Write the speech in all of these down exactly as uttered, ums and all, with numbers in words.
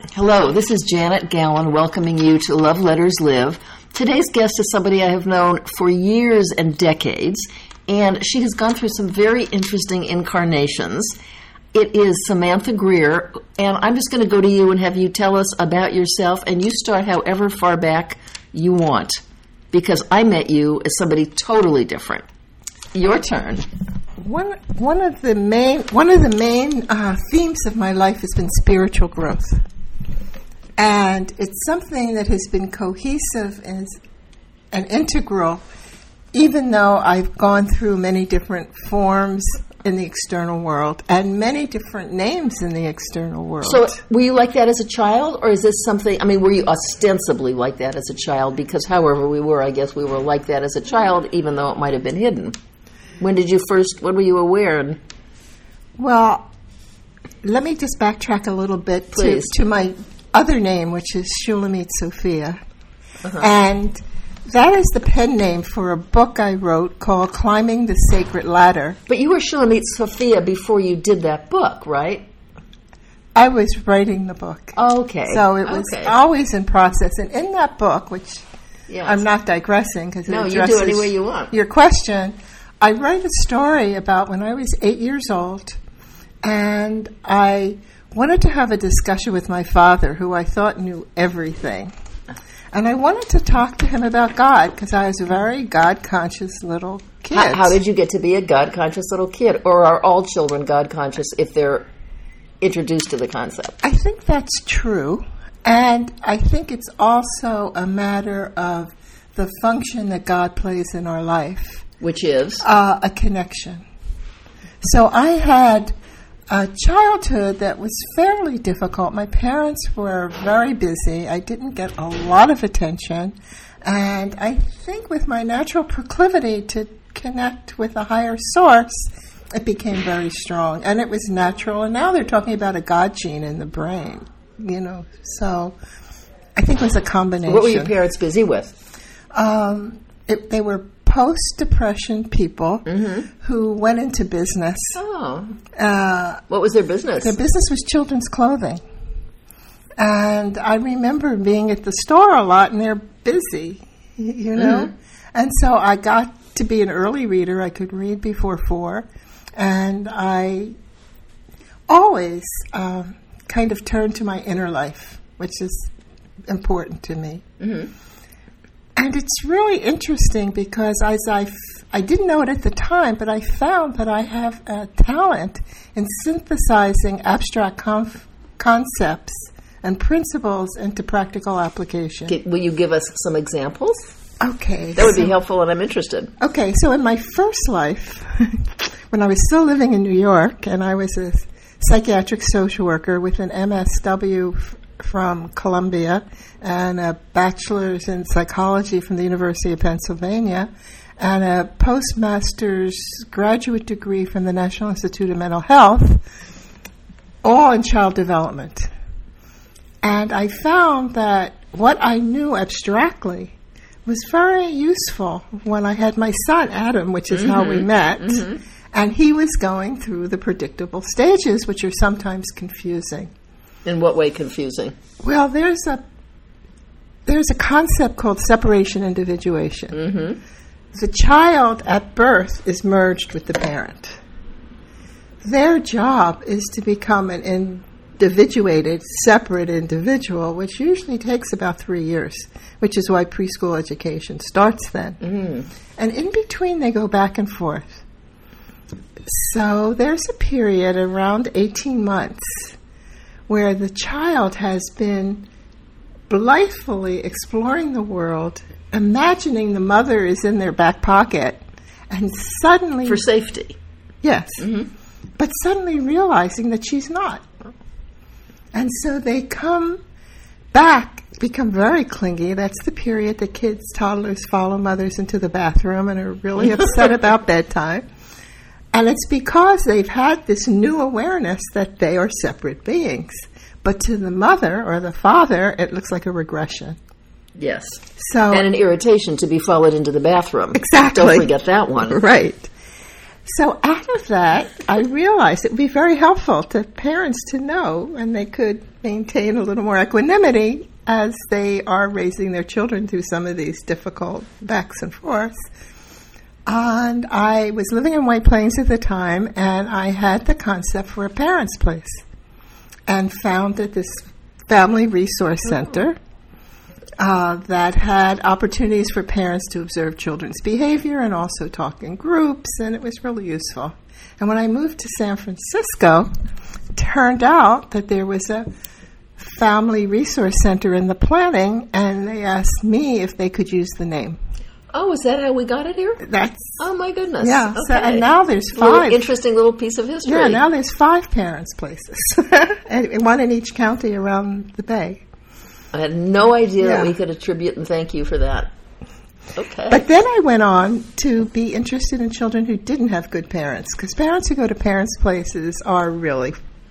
Hello, this is Janet Gallen welcoming you to Love Letters Live. Today's guest is somebody I have known for years and decades, and she has gone through some very interesting incarnations. It is Samantha Greer, and I'm just going to go to you and have you tell us about yourself, and you start however far back you want, because I met you as somebody totally different. Your turn. One one of the main one of the main uh, themes of my life has been spiritual growth, and it's something that has been cohesive and, and integral, even though I've gone through many different forms in the external world and many different names in the external world. So were you like that as a child, or is this something, I mean, were you ostensibly like that as a child? Because however we were, I guess we were like that as a child, even though it might have been hidden. When did you first, when were you aware? Well, let me just backtrack a little bit to, to my other name, which is Shulamit Sophia. Uh-huh. And that is the pen name for a book I wrote called Climbing the Sacred Ladder. But you were Shulamit Sophia before you did that book, right? I was writing the book. Okay. So it was okay. always in process. And in that book, which yes. I'm not digressing because no, it you do it any way you want. Your question, I write a story about when I was eight years old, and I wanted to have a discussion with my father, who I thought knew everything. And I wanted to talk to him about God, because I was a very God-conscious little kid. How, how did you get to be a God-conscious little kid? Or are all children God-conscious if they're introduced to the concept? I think that's true. And I think it's also a matter of the function that God plays in our life. Which is? Uh, a connection. So I had a childhood that was fairly difficult. My parents were very busy. I didn't get a lot of attention. And I think with my natural proclivity to connect with a higher source, it became very strong. And it was natural. And now they're talking about a God gene in the brain, you know. So I think it was a combination. What were your parents busy with? Um, it, they were post-depression people mm-hmm. who went into business. Oh. Uh, what was their business? Their business was children's clothing. And I remember being at the store a lot, and they're busy, you know. Mm-hmm. And so I got to be an early reader. I could read before four. And I always um, kind of turned to my inner life, which is important to me. Mm-hmm. And it's really interesting because as I, f- I didn't know it at the time, but I found that I have a talent in synthesizing abstract conf- concepts and principles into practical application. Okay, will you give us some examples? Okay. That would so, be helpful, and I'm interested. Okay, so in my first life, when I was still living in New York, and I was a psychiatric social worker with an M S W f- from Columbia and a bachelor's in psychology from the University of Pennsylvania and a postmaster's graduate degree from the National Institute of Mental Health, all in child development. And I found that what I knew abstractly was very useful when I had my son, Adam, which is mm-hmm. how we met, mm-hmm. and he was going through the predictable stages, which are sometimes confusing. In what way confusing? Well, there's a there's a concept called separation individuation. Mm-hmm. The child at birth is merged with the parent. Their job is to become an individuated, separate individual, which usually takes about three years, which is why preschool education starts then. Mm-hmm. And in between, they go back and forth. So there's a period around eighteen months where the child has been blithely exploring the world, imagining the mother is in their back pocket, and suddenly... For safety. Yes. Mm-hmm. But suddenly realizing that she's not. And so they come back, become very clingy. That's the period that kids, toddlers, follow mothers into the bathroom and are really upset about bedtime. And it's because they've had this new awareness that they are separate beings. But to the mother or the father, it looks like a regression. Yes. So and an irritation to be followed into the bathroom. Exactly. Don't forget that one. Right. So out of that, I realized it would be very helpful to parents to know, and they could maintain a little more equanimity as they are raising their children through some of these difficult backs and forths. And I was living in White Plains at the time, and I had the concept for a parents' place, and founded this family resource center uh, that had opportunities for parents to observe children's behavior and also talk in groups, and it was really useful. And when I moved to San Francisco, it turned out that there was a family resource center in the planning, and they asked me if they could use the name. Oh, is that how we got it here? That's oh my goodness. Yeah. Okay. So, and now there's Little five. Interesting little piece of history. Yeah. Now there's five parents' places, and one in each county around the Bay. I had no idea Yeah. that we could attribute and thank you for that. Okay. But then I went on to be interested in children who didn't have good parents, because parents who go to parents' places are really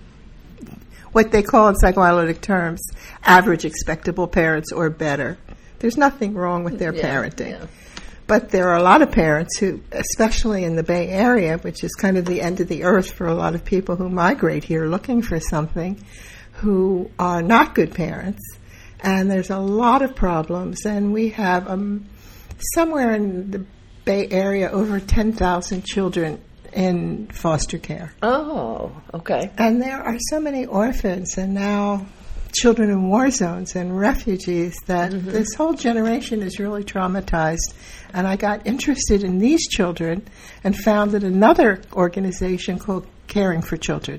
what they call in psychoanalytic terms average expectable parents or better. There's nothing wrong with their Yeah, parenting. yeah. But there are a lot of parents who, especially in the Bay Area, which is kind of the end of the earth for a lot of people who migrate here looking for something, who are not good parents. And there's a lot of problems. And we have um, somewhere in the Bay Area over ten thousand children in foster care. Oh, okay. And there are so many orphans and now children in war zones and refugees that mm-hmm. this whole generation is really traumatized. And I got interested in these children and founded another organization called Caring for Children.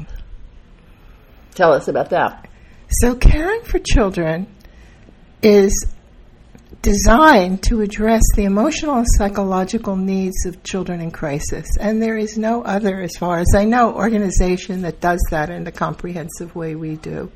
Tell us about that. So Caring for Children is designed to address the emotional and psychological needs of children in crisis. And there is no other, as far as I know, organization that does that in the comprehensive way we do.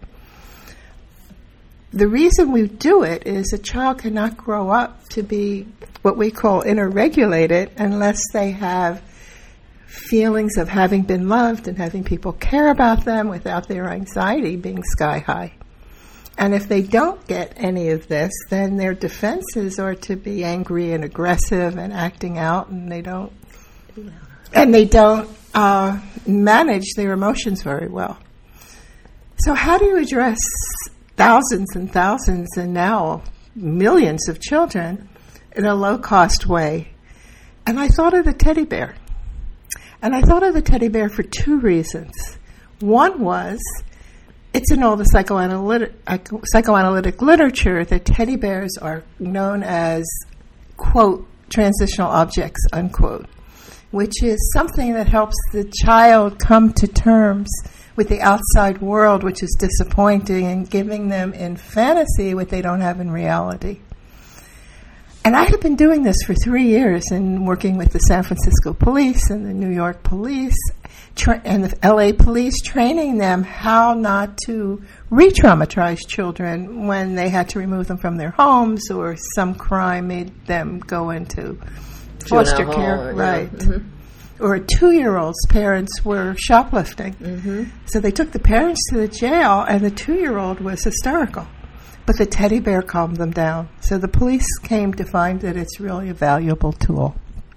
The reason we do it is a child cannot grow up to be what we call inner-regulated unless they have feelings of having been loved and having people care about them without their anxiety being sky high. And if they don't get any of this, then their defenses are to be angry and aggressive and acting out, and they don't and they don't uh, manage their emotions very well. So how do you address thousands and thousands and now millions of children in a low-cost way? And I thought of the teddy bear. And I thought of the teddy bear for two reasons. One was, it's in all the psychoanalytic, uh, psychoanalytic literature that teddy bears are known as, quote, transitional objects, unquote, which is something that helps the child come to terms with the outside world, which is disappointing, and giving them in fantasy what they don't have in reality. And I have been doing this for three years and working with the San Francisco police and the New York police tra- and the L A police, training them how not to re-traumatize children when they had to remove them from their homes or some crime made them go into foster care. Or, right. Yeah. Mm-hmm. Or a two-year-old's parents were shoplifting. Mm-hmm. So they took the parents to the jail, and the two-year-old was hysterical. But the teddy bear calmed them down. So the police came to find that it's really a valuable tool.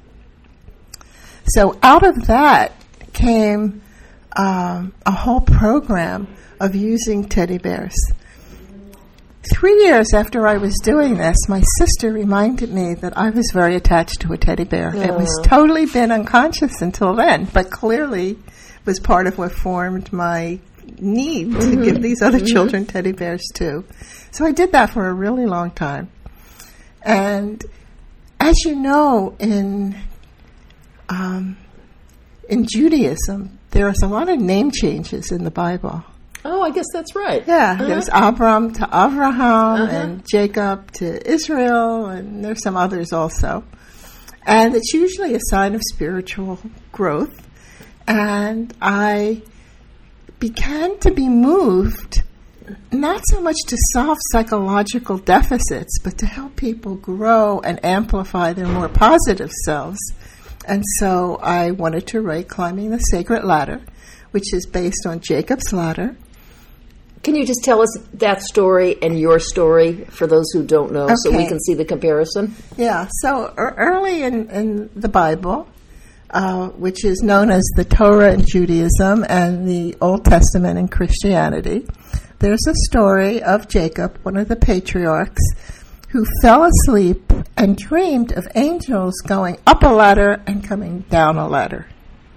So out of that came um, a whole program of using teddy bears. Three years after I was doing this, my sister reminded me that I was very attached to a teddy bear. Aww. It was totally been unconscious until then, but clearly was part of what formed my need to mm-hmm. give these other mm-hmm. children teddy bears too. So I did that for a really long time. And as you know, in um, in Judaism, there's a lot of name changes in the Bible. Oh, I guess that's right. Yeah, uh-huh. there's Abram to Avraham uh-huh. and Jacob to Israel, and there's some others also. And it's usually a sign of spiritual growth. And I began to be moved not so much to solve psychological deficits, but to help people grow and amplify their more positive selves. And so I wanted to write Climbing the Sacred Ladder, which is based on Jacob's Ladder. Can you just tell us that story and your story for those who don't know, okay, so we can see the comparison? Yeah. So er, early in, in the Bible, uh, which is known as the Torah in Judaism and the Old Testament in Christianity, there's a story of Jacob, one of the patriarchs, who fell asleep and dreamed of angels going up a ladder and coming down a ladder.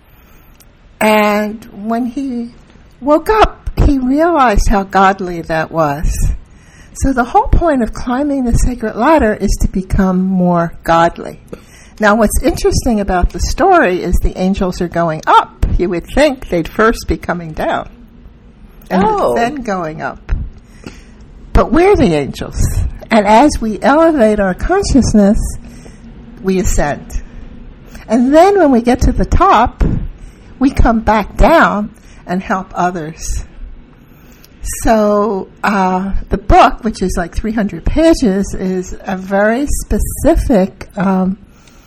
And when he woke up, he realized how godly that was. So the whole point of climbing the sacred ladder is to become more godly. Now, what's interesting about the story is the angels are going up. You would think they'd first be coming down and oh. then going up. But we're the angels. And as we elevate our consciousness, we ascend. And then when we get to the top, we come back down and help others. So uh, the book, which is like three hundred pages, is a very specific um,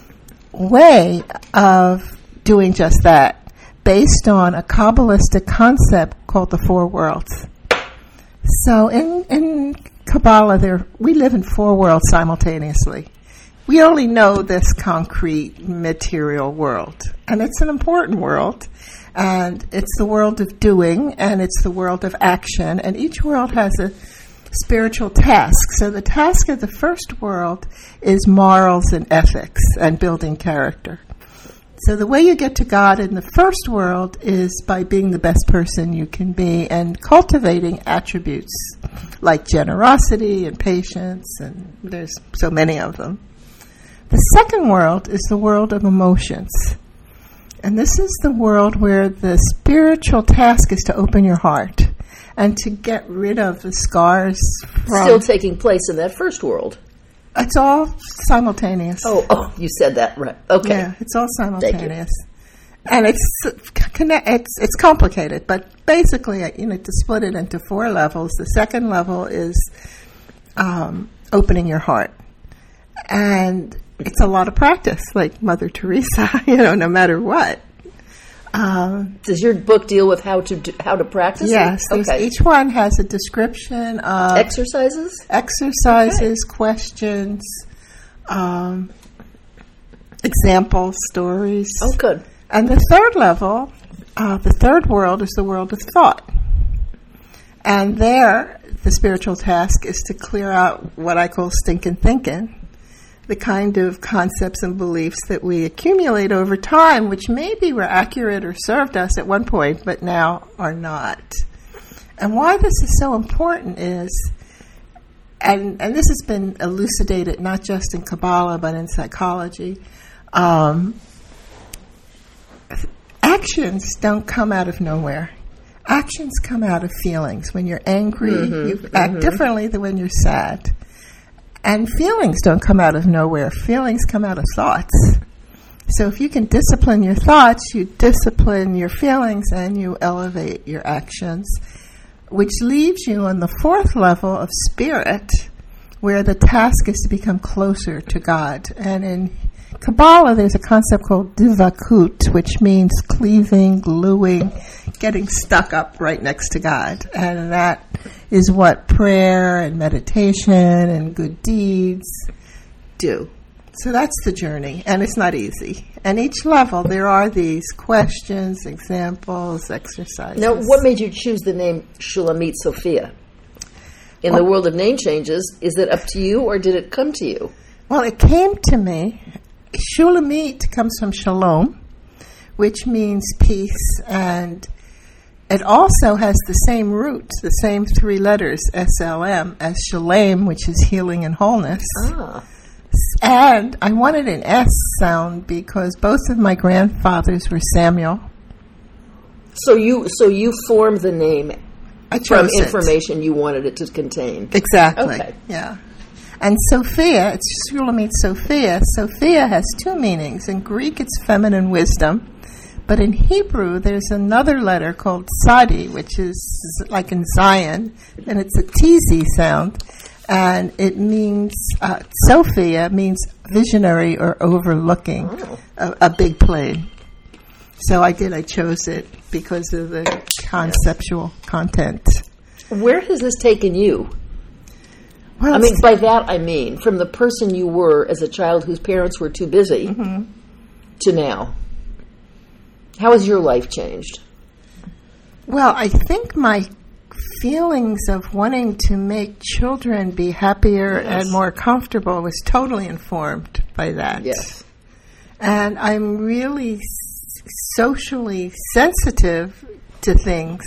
way of doing just that, based on a Kabbalistic concept called the Four Worlds. So in, in Kabbalah, there we live in four worlds simultaneously. We only know this concrete material world, and it's an important world. And it's the world of doing, and it's the world of action, and each world has a spiritual task. So the task of the first world is morals and ethics and building character. So the way you get to God in the first world is by being the best person you can be and cultivating attributes like generosity and patience, and there's so many of them. The second world is the world of emotions. And this is the world where the spiritual task is to open your heart and to get rid of the scars from... Still taking place in that first world. It's all simultaneous. Oh, oh, you said that right. Okay. Yeah, it's all simultaneous. And it's it's it's complicated, but basically, you know, to split it into four levels, the second level is um, opening your heart. And it's a lot of practice, like Mother Teresa, you know, no matter what. Um, Does your book deal with how to do, how to practice? Yes. It? Okay. Each one has a description of exercises, exercises, okay. questions, um, examples, stories. Oh, good. And the third level, uh, the third world, is the world of thought. And there, the spiritual task is to clear out what I call stinking thinking, the kind of concepts and beliefs that we accumulate over time, which maybe were accurate or served us at one point, but now are not. And why this is so important is, and, and this has been elucidated not just in Kabbalah, but in psychology, um, actions don't come out of nowhere. Actions come out of feelings. When you're angry, mm-hmm, you act mm-hmm. differently than when you're sad. And feelings don't come out of nowhere. Feelings come out of thoughts. So if you can discipline your thoughts, you discipline your feelings, and you elevate your actions, which leaves you on the fourth level of spirit, where the task is to become closer to God. And in Kabbalah, there's a concept called divakut, which means cleaving, gluing, getting stuck up right next to God. And that is what prayer and meditation and good deeds do. So that's the journey, and it's not easy. And each level, there are these questions, examples, exercises. Now, what made you choose the name Shulamit Sophia? In well, the world of name changes, is it up to you, or did it come to you? Well, it came to me. Shulamit comes from shalom, which means peace, and it also has the same root, the same three letters, S L M, as shalem, which is healing and wholeness. Ah. And I wanted an S sound because both of my grandfathers were Samuel. So you so you formed the name I chose from it. Information you wanted it to contain. Exactly. Okay. Yeah. And Sophia, it's Shulamit Sophia. Sophia has two meanings. In Greek, it's feminine wisdom. But in Hebrew, there's another letter called Sadi, which is like in Zion, and it's a T Z sound. And it means, uh, Sophia means visionary or overlooking oh. a, a big plane. So I did, I chose it because of the conceptual content. Where has this taken you? Well, I mean, by that I mean, from the person you were as a child whose parents were too busy mm-hmm. to now. How has your life changed? Well, I think my feelings of wanting to make children be happier Yes. and more comfortable was totally informed by that. Yes. And I'm really s- socially sensitive to things.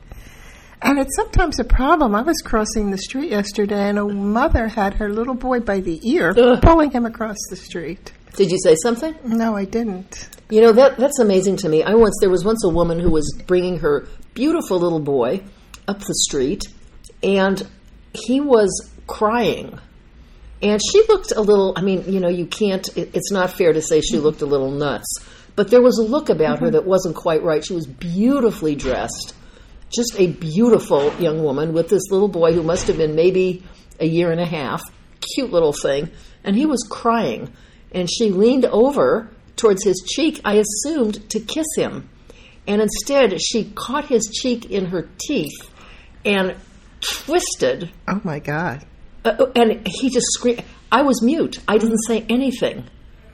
And it's sometimes a problem. I was crossing the street yesterday, and a mother had her little boy by the ear, Ugh. pulling him across the street. Did you say something? No, I didn't. You know, that that's amazing to me. I once there was once a woman who was bringing her beautiful little boy up the street, and he was crying. And she looked a little, I mean, you know, you can't, it, it's not fair to say she looked a little nuts, but there was a look about her that wasn't quite right. She was beautifully dressed, just a beautiful young woman with this little boy who must have been maybe a year and a half, cute little thing, and he was crying. And she leaned over towards his cheek, I assumed, to kiss him. And instead, she caught his cheek in her teeth and twisted. Oh, my God. Uh, and he just screamed. I was mute. I didn't say anything.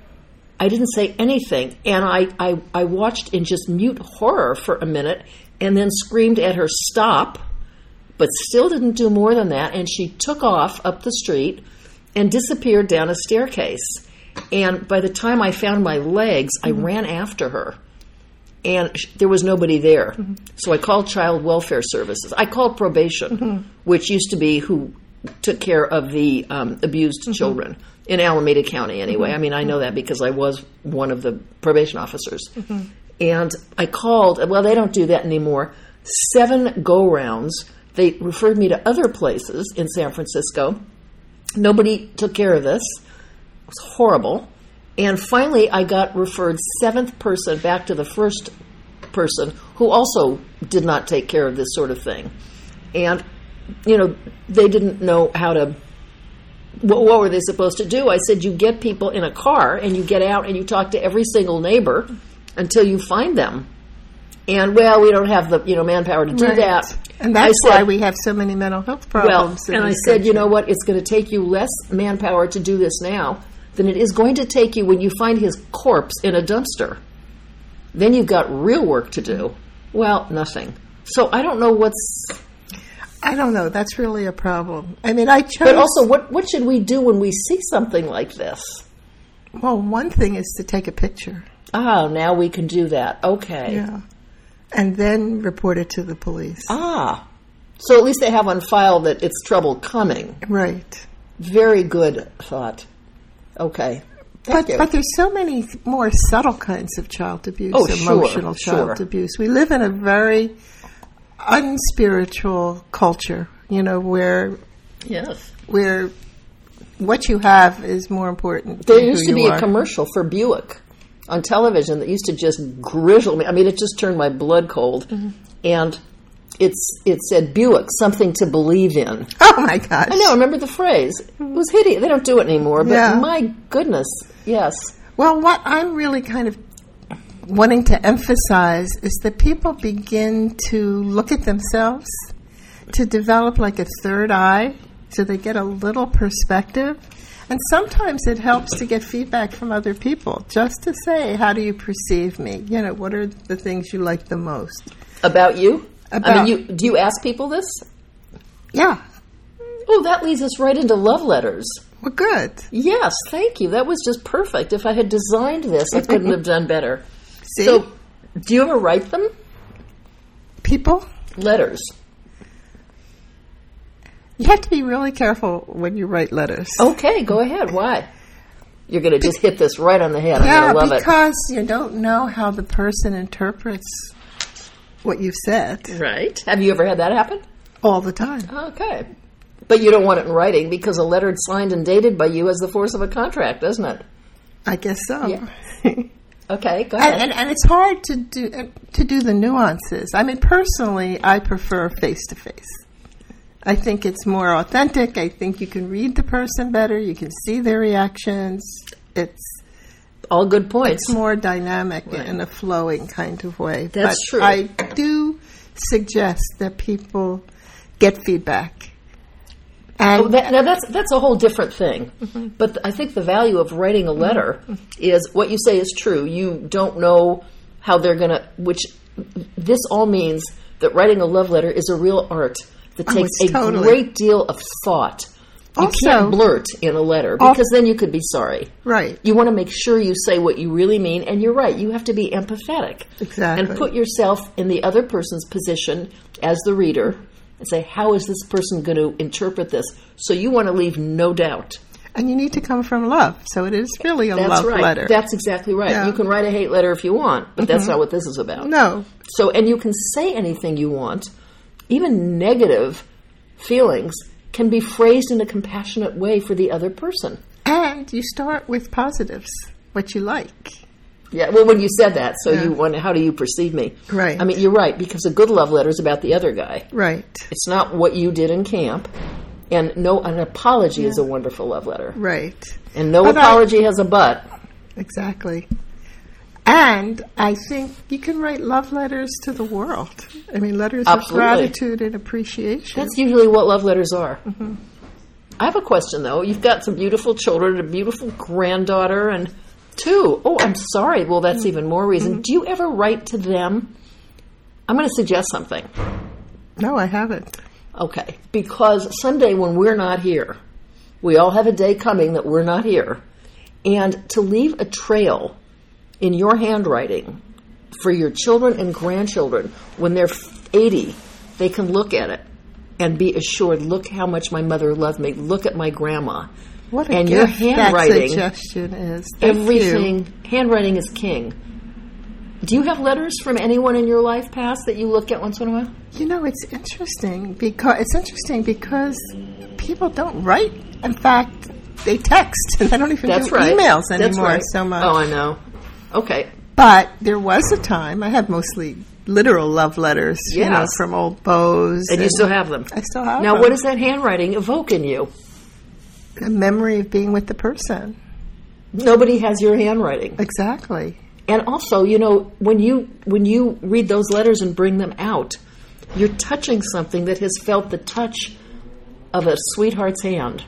I didn't say anything. And I, I, I watched in just mute horror for a minute and then screamed at her, stop, but still didn't do more than that. And she took off up the street and disappeared down a staircase. And by the time I found my legs, I mm-hmm. ran after her. And sh- there was nobody there. Mm-hmm. So I called Child Welfare Services. I called probation, mm-hmm. which used to be who took care of the um, abused mm-hmm. children in Alameda County anyway. Mm-hmm. I mean, I know that because I was one of the probation officers. Mm-hmm. And I called. Well, they don't do that anymore. Seven go-rounds. They referred me to other places in San Francisco. Nobody took care of this. It was horrible. And finally, I got referred seventh person back to the first person who also did not take care of this sort of thing. And, you know, they didn't know how to, what, what were they supposed to do? I said, you get people in a car and you get out and you talk to every single neighbor until you find them. And, well, we don't have the, you know, manpower to do right. that. And that's I said, why we have so many mental health problems. Well, and I said, country. You know what, it's going to take you less manpower to do this now than it is going to take you when you find his corpse in a dumpster. Then you've got real work to do. Well, nothing. So I don't know what's... I don't know. That's really a problem. I mean, I chose... But also, what, what should we do when we see something like this? Well, one thing is to take a picture. Ah, now we can do that. Okay. Yeah. And then report it to the police. Ah. So at least they have on file that it's trouble coming. Right. Very good thought. Okay. Thank But you. but there's so many more subtle kinds of child abuse, Oh, emotional sure, child sure. abuse. We live in a very unspiritual culture, you know, where Yes. where what you have is more important There than used who to you be are. a commercial for Buick on television that used to just grizzle me. I mean, it just turned my blood cold. Mm-hmm. And it's it said, Buick, something to believe in. Oh, my gosh. I know, I remember the phrase. It was hideous. They don't do it anymore, but Yeah. my goodness, yes. Well, what I'm really kind of wanting to emphasize is that people begin to look at themselves, to develop like a third eye, so they get a little perspective. And sometimes it helps to get feedback from other people, just to say, how do you perceive me? You know, what are the things you like the most? About you? About- I mean, you, do you ask people this? Yeah. Oh, that leads us right into love letters. Well, good. Yes, thank you. That was just perfect. If I had designed this, I couldn't have done better. See? So, do you ever write them? People? Letters. You have to be really careful when you write letters. Okay, go ahead. Why? You're going to just hit this right on the head. I'm Yeah, going to love it. because you don't know how the person interprets what you've said Right. Have you ever had that happen? all the time. Okay. But you don't want it in writing because a letter signed and dated by you has the force of a contract, doesn't it? I guess so. Yeah. Okay, go ahead. And, and, and it's hard to do uh, to do the nuances. I mean, personally, I prefer face to face. I think it's more authentic. I think you can read the person better. You can see their reactions. It's All good points. it's more dynamic Right. in a flowing kind of way. That's but true. I do suggest that people get feedback. And Oh, that, now that's that's a whole different thing. Mm-hmm. But I think the value of writing a letter mm-hmm. is what you say is true. You don't know how they're going to, which this all means that writing a love letter is a real art that Oh, takes it's a totally- great deal of thought. You Also- can't blurt in a letter because then you could be sorry. Right. You want to make sure you say what you really mean, and you're right. You have to be empathetic. Exactly. And put yourself in the other person's position as the reader and say, how is this person going to interpret this? So you want to leave no doubt. And you need to come from love. So it is really a That's love right. letter. That's exactly right. Yeah. You can write a hate letter if you want, but that's not what this is about. No. So, and you can say anything you want. Even negative feelings can be phrased in a compassionate way for the other person. And you start with positives, what you like. Yeah, well, when you said that, so Yeah. you wonder, how do you perceive me? Right. I mean, you're right, because a good love letter is about the other guy. Right. It's not what you did in camp. And no, an apology is a wonderful love letter. Right. And no But I- apology has a but. Exactly. And I think you can write love letters to the world. I mean, letters Absolutely. of gratitude and appreciation. That's usually what love letters are. I have a question, though. You've got some beautiful children, a beautiful granddaughter, and two. Oh, I'm sorry. Well, that's even more reason. Do you ever write to them? I'm going to suggest something. No, I haven't. Okay. Because someday when we're not here, we all have a day coming that we're not here, and to leave a trail in your handwriting for your children and grandchildren, when they're eighty, they can look at it and be assured, look how much my mother loved me. Look at my grandma. What a And gift your handwriting, that suggestion is. Thank Everything, you. handwriting is king. Do you have letters from anyone in your life past that you look at once in a while? You know, it's interesting because it's interesting because people don't write. In fact, they text and they don't even That's do right. emails That's anymore right. so much. Oh, I know. Okay. But there was a time I had mostly literal love letters, you know, Yes. from old beaux. And you still have them. I still have Now, them. what does that handwriting evoke in you? A memory of being with the person. Nobody has your handwriting. Exactly. And also, you know, when you when you read those letters and bring them out, you're touching something that has felt the touch of a sweetheart's hand.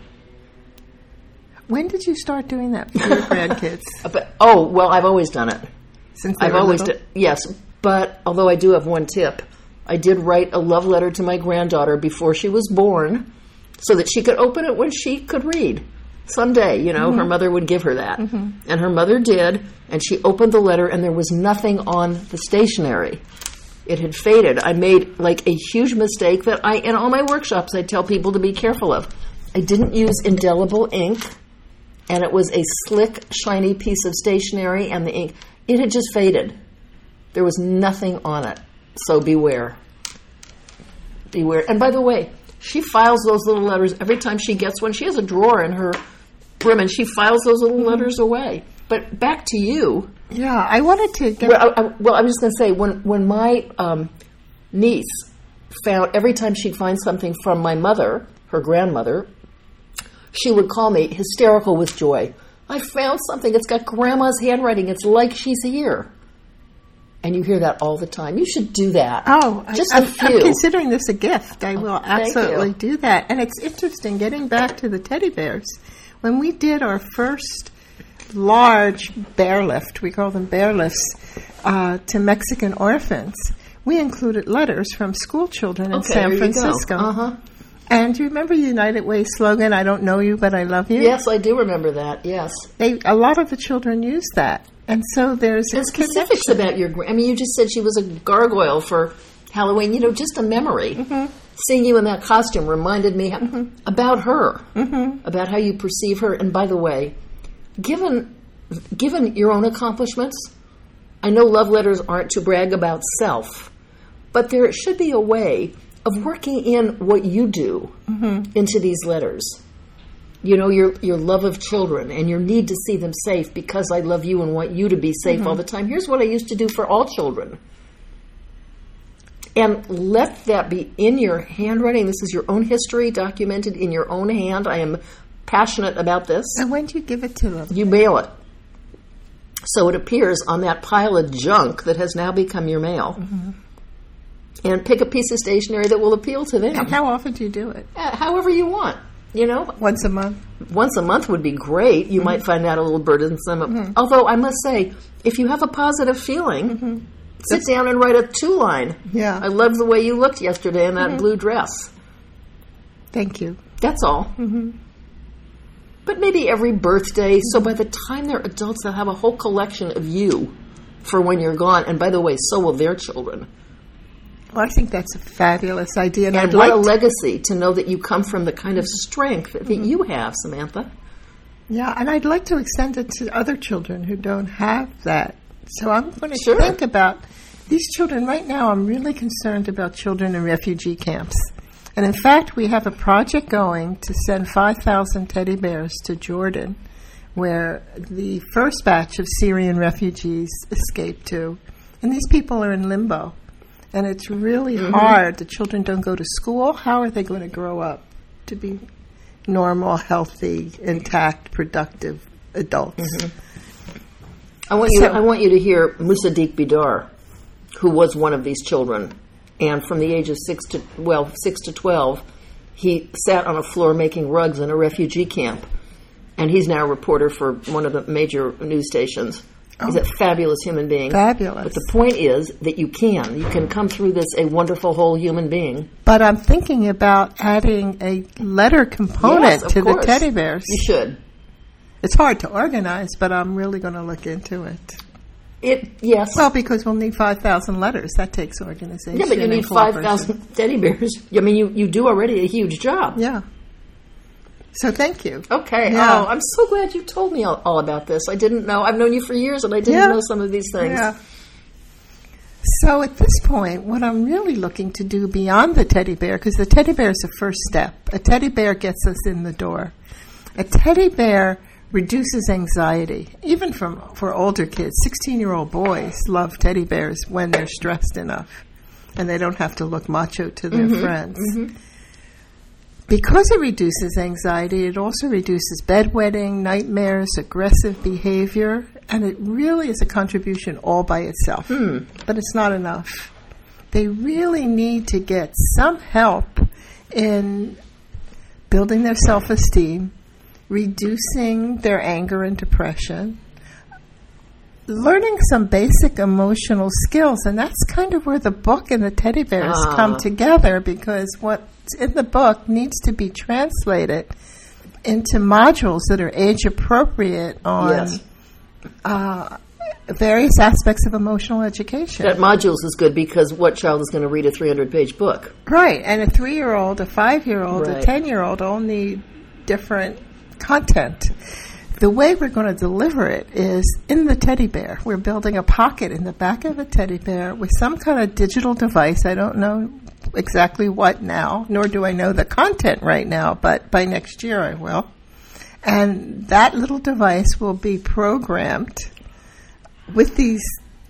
When did you start doing that for your grandkids? But, oh, well, I've always done it. Since they I've were always little? done, yes. But although I do have one tip, I did write a love letter to my granddaughter before she was born, so that she could open it when she could read. Someday, you know, her mother would give her that. And her mother did, and she opened the letter, and there was nothing on the stationery. It had faded. I made, like, a huge mistake that I, in all my workshops, I tell people to be careful of. I didn't use indelible ink, and it was a slick, shiny piece of stationery, and the ink, it had just faded. There was nothing on it. So beware. Beware. And by the way, she files those little letters every time she gets one. She has a drawer in her room, and she files those little letters away. But back to you. Yeah, I wanted to get... Well, I, I, well, I'm just going to say, when, when my um, niece found, every time she'd find something from my mother, her grandmother, she would call me hysterical with joy. I found something. It's got Grandma's handwriting. It's like she's here. And you hear that all the time. You should do that. Oh, just I, a I'm, few. I'm considering this a gift. I will thank absolutely you. do that. And it's interesting, getting back to the teddy bears, when we did our first large bear lift, we call them bear lifts, uh, to Mexican orphans, we included letters from school children in Okay, San there you go. Francisco. Uh-huh. And do you remember United Way slogan, I don't know you, but I love you? Yes, I do remember that. Yes. They, a lot of the children use that. And so there's a And specifics connection. about your. gra- I mean, you just said she was a gargoyle for Halloween. You know, just a memory. Mm-hmm. Seeing you in that costume reminded me how, about her, mm-hmm. about how you perceive her. And by the way, given given your own accomplishments, I know love letters aren't to brag about self, but there should be a way of working in what you do Mm-hmm. into these letters. You know, your your love of children and your need to see them safe because I love you and want you to be safe Mm-hmm. all the time. Here's what I used to do for all children. And let that be in your handwriting. This is your own history documented in your own hand. I am passionate about this. And when do you give it to them? You mail it. So it appears on that pile of junk that has now become your mail. Mm-hmm. And pick a piece of stationery that will appeal to them. And how often do you do it? Uh, however you want. You know? Once a month. Once a month would be great. You mm-hmm. might find that a little burdensome. Mm-hmm. Although, I must say, if you have a positive feeling, mm-hmm. sit That's, down and write a two-line. Yeah. I love the way you looked yesterday in that mm-hmm. blue dress. Thank you. That's all. Mm-hmm. But maybe every birthday, so by the time they're adults, they'll have a whole collection of you for when you're gone. And by the way, so will their children. Well, I think that's a fabulous idea. And, and I'd what like a legacy to know that you come from the kind of strength that mm-hmm. you have, Samantha. Yeah, and I'd like to extend it to other children who don't have that. So I'm going to sure. think about these children. Right now, I'm really concerned about children in refugee camps. And in fact, we have a project going to send five thousand teddy bears to Jordan, where the first batch of Syrian refugees escaped to. And these people are in limbo. And it's really mm-hmm. hard. The children don't go to school. How are they going to grow up to be normal, healthy, intact, productive adults? Mm-hmm. I want you. So, I want you to hear Musaddiq Bidar, who was one of these children, and from the age of six to well, six to twelve, he sat on a floor making rugs in a refugee camp, and he's now a reporter for one of the major news stations. He's a fabulous human being. Fabulous. But the point is that you can. You can come through this a wonderful whole human being. But I'm thinking about adding a letter component yes, to course. the teddy bears. You should. It's hard to organize, but I'm really going to look into it. It Yes. Well, because we'll need five thousand letters. That takes organization. Yeah, but you need five thousand teddy bears. I mean, you, you do already a huge job. Yeah. So thank you. Okay. Yeah. Oh, I'm so glad you told me all, all about this. I didn't know. I've known you for years, and I didn't yeah. know some of these things. Yeah. So at this point, what I'm really looking to do beyond the teddy bear, because the teddy bear is the first step. A teddy bear gets us in the door. A teddy bear reduces anxiety, even from for older kids. sixteen-year-old boys love teddy bears when they're stressed enough, and they don't have to look macho to their mm-hmm. friends. Mm-hmm. Because it reduces anxiety, it also reduces bedwetting, nightmares, aggressive behavior, and it really is a contribution all by itself. Hmm. But it's not enough. They really need to get some help in building their self-esteem, reducing their anger and depression, learning some basic emotional skills, and that's kind of where the book and the teddy bears ah. come together, because what's in the book needs to be translated into modules that are age appropriate on yes. uh, various aspects of emotional education. That modules is good because what child is going to read a three hundred page book? Right, and a three-year-old, a five-year-old, right. a ten-year-old all need different content. The way we're going to deliver it is in the teddy bear. We're building a pocket in the back of a teddy bear with some kind of digital device. I don't know exactly what now, nor do I know the content right now, but by next year I will. And that little device will be programmed with these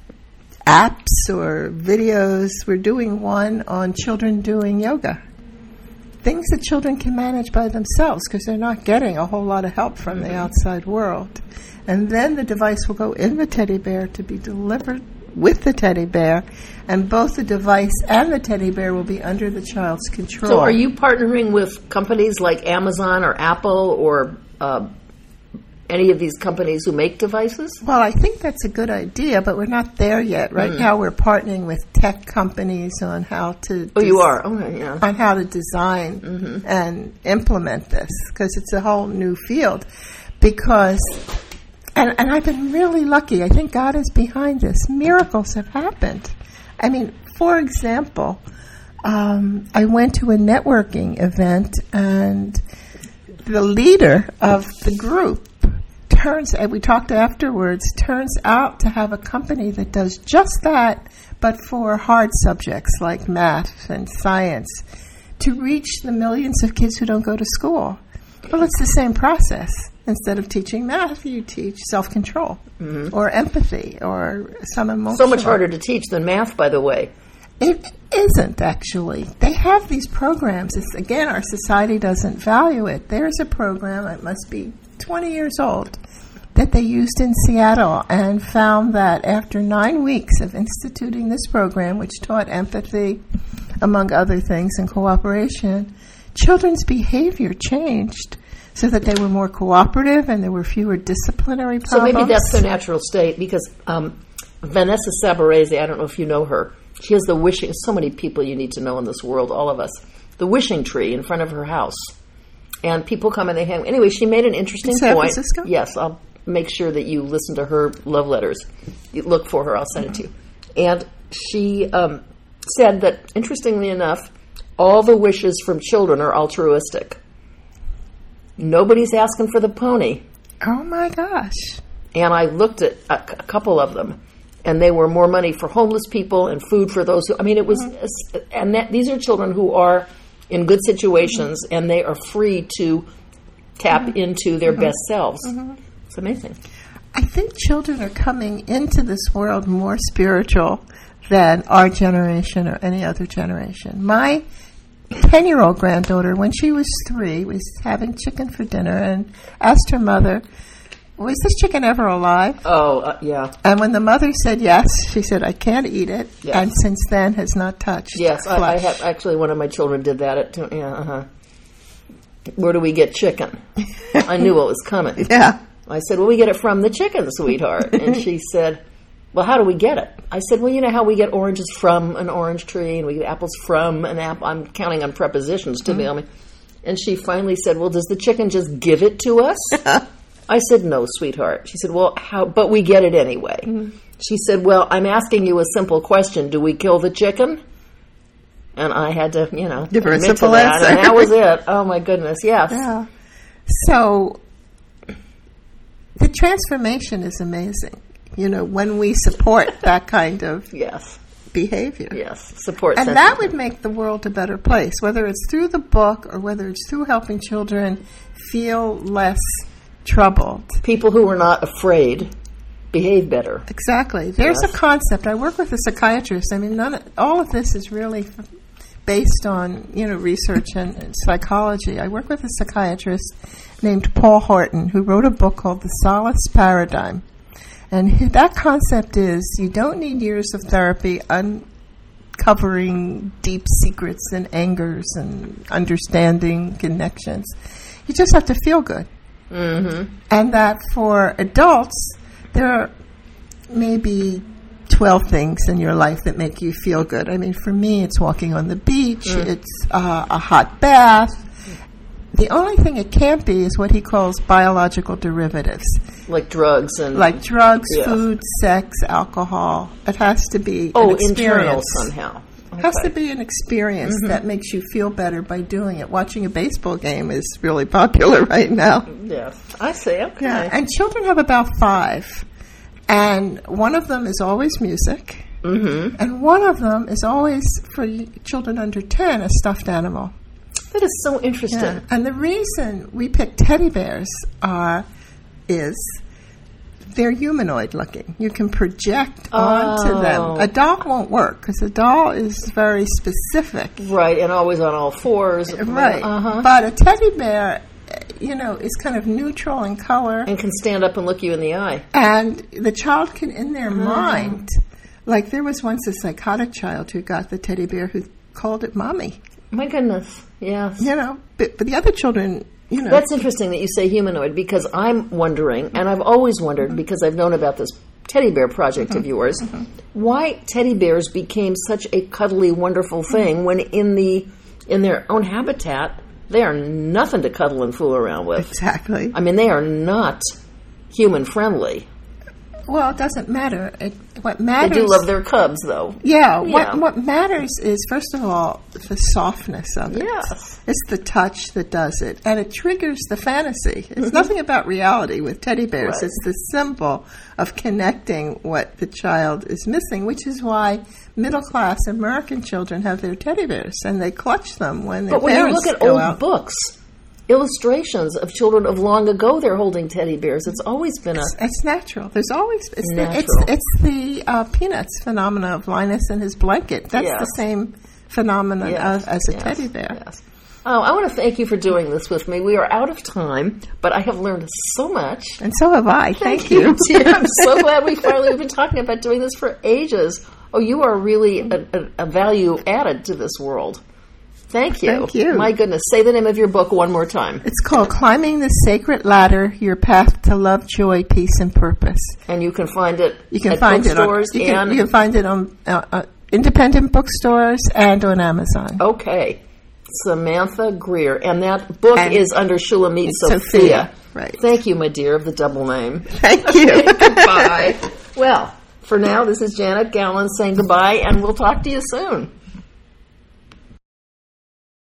apps or videos. We're doing one on children doing yoga. Things that children can manage by themselves because they're not getting a whole lot of help from the outside world. And then the device will go in the teddy bear to be delivered with the teddy bear, and both the device and the teddy bear will be under the child's control. So are you partnering with companies like Amazon or Apple or uh, any of these companies who make devices? Well, I think that's a good idea, but we're not there yet. Right mm. now we're partnering with tech companies on how to... Oh, des- you are? Okay, yeah. On how to design mm-hmm. and implement this, because it's a whole new field. Because... And, and I've been really lucky. I think God is behind this. Miracles have happened. I mean, for example, um, I went to a networking event, and the leader of the group turns, and we talked afterwards, turns out to have a company that does just that, but for hard subjects like math and science, to reach the millions of kids who don't go to school. Well, it's the same process. Instead of teaching math, you teach self-control mm-hmm. or empathy or some emotional. So much harder to teach than math, by the way. It isn't, actually. They have these programs. It's, again, our society doesn't value it. There's a program, it must be twenty years old, that they used in Seattle and found that after nine weeks of instituting this program, which taught empathy, among other things, and cooperation, children's behavior changed so that they were more cooperative and there were fewer disciplinary problems. So maybe that's their natural state, because um, Vanessa Sabarese, I don't know if you know her, she has the wishing, so many people you need to know in this world, all of us, the wishing tree in front of her house. And people come and they hang. Anyway, she made an interesting in San point. Francisco? Yes, I'll make sure that you listen to her love letters. You look for her, I'll send it to you. And she um, said that, interestingly enough, all the wishes from children are altruistic. Nobody's asking for the pony. Oh, my gosh. And I looked at a, a couple of them, and they were more money for homeless people and food for those who, I mean, it was, mm-hmm. and that, these are children who are in good situations, mm-hmm. and they are free to tap mm-hmm. into their mm-hmm. best selves. Mm-hmm. It's amazing. I think children are coming into this world more spiritual than our generation or any other generation. My ten-year-old granddaughter, when she was three, was having chicken for dinner and asked her mother, was this chicken ever alive? Oh, uh, yeah. And when the mother said yes, she said, I can't eat it, yes. and since then has not touched Yes, flesh. I, I have, actually, one of my children did that. At two, yeah, uh-huh. Where do we get chicken? I knew what was coming. Yeah. I said, well, we get it from the chicken, sweetheart. And she said, well, how do we get it? I said, well, you know how we get oranges from an orange tree and we get apples from an apple. I'm counting on prepositions to mm-hmm. me. And she finally said, well, does the chicken just give it to us? I said, no, sweetheart. She said, well, how? But we get it anyway. Mm-hmm. She said, well, I'm asking you a simple question. Do we kill the chicken? And I had to, you know, give her admit a simple to that. answer. And that was it. Oh, my goodness, yes. Yeah. So the transformation is amazing, you know, when we support that kind of yes. behavior. Yes, support. And that would make the world a better place, whether it's through the book or whether it's through helping children feel less troubled. People who are not afraid behave better. Exactly. There's yes. a concept. I work with a psychiatrist. I mean, none of, all of this is really f- based on, you know, research and, and psychology. I work with a psychiatrist named Paul Horton, who wrote a book called The Solace Paradigm. And his, that concept is you don't need years of therapy uncovering deep secrets and angers and understanding connections. You just have to feel good. Mm-hmm. And that for adults, there are maybe twelve things in your life that make you feel good. I mean, for me, it's walking on the beach. Mm. It's uh, a hot bath. The only thing it can't be is what he calls biological derivatives. Like drugs and... Like drugs, yeah. food, sex, alcohol. It has to be oh, an experience. internal somehow. It okay. has to be an experience mm-hmm. that makes you feel better by doing it. Watching a baseball game is really popular right now. Yes, I see. Okay. Yeah, and children have about five. And one of them is always music. Mm-hmm. And one of them is always, for children under ten, a stuffed animal. That is so interesting. Yeah. And the reason we pick teddy bears are, is they're humanoid looking. You can project oh. onto them. A doll won't work because a doll is very specific. Right, and always on all fours. Right. Uh-huh. But a teddy bear, you know, is kind of neutral in color. And can stand up and look you in the eye. And the child can, in their mm. mind, like there was once a psychotic child who got the teddy bear who called it mommy. My goodness, yes. You know, but, but the other children, you know. That's interesting that you say humanoid, because I'm wondering, and I've always wondered, mm-hmm. because I've known about this teddy bear project mm-hmm. of yours, mm-hmm. why teddy bears became such a cuddly, wonderful thing mm-hmm. when in the in their own habitat, they are nothing to cuddle and fool around with. Exactly. I mean, they are not human-friendly. Well, it doesn't matter. It, what matters... They do love their cubs, though. Yeah, yeah. What, what matters is, first of all, the softness of it. Yes. It's the touch that does it. And it triggers the fantasy. It's mm-hmm. nothing about reality with teddy bears. Right. It's the symbol of connecting what the child is missing, which is why middle-class American children have their teddy bears, and they clutch them when their but when parents you look at go old out. books, illustrations of children of long ago, they're holding teddy bears. It's always been a... It's, it's natural. There's always... It's natural. the, it's, it's the uh, Peanuts phenomena of Linus and his blanket. That's yes. the same phenomenon yes. of, as a yes. teddy bear. Yes. Oh, I want to thank you for doing this with me. We are out of time, but I have learned so much. And so have I. Thank, thank you. you. I'm so glad we finally have been talking about doing this for ages. Oh, you are really a, a, a value added to this world. Thank you. Thank you. My goodness. Say the name of your book one more time. It's called Climbing the Sacred Ladder, Your Path to Love, Joy, Peace, and Purpose. And you can find it You can at find it on, bookstores you can, and... you can find it on uh, uh, independent bookstores and on Amazon. Okay. Samantha Greer. And that book And is under Shulamit Sophia. Sophia, right. Thank you, my dear, of the double name. Thank you. Goodbye. Well, for now, this is Janet Gallen saying goodbye, and we'll talk to you soon.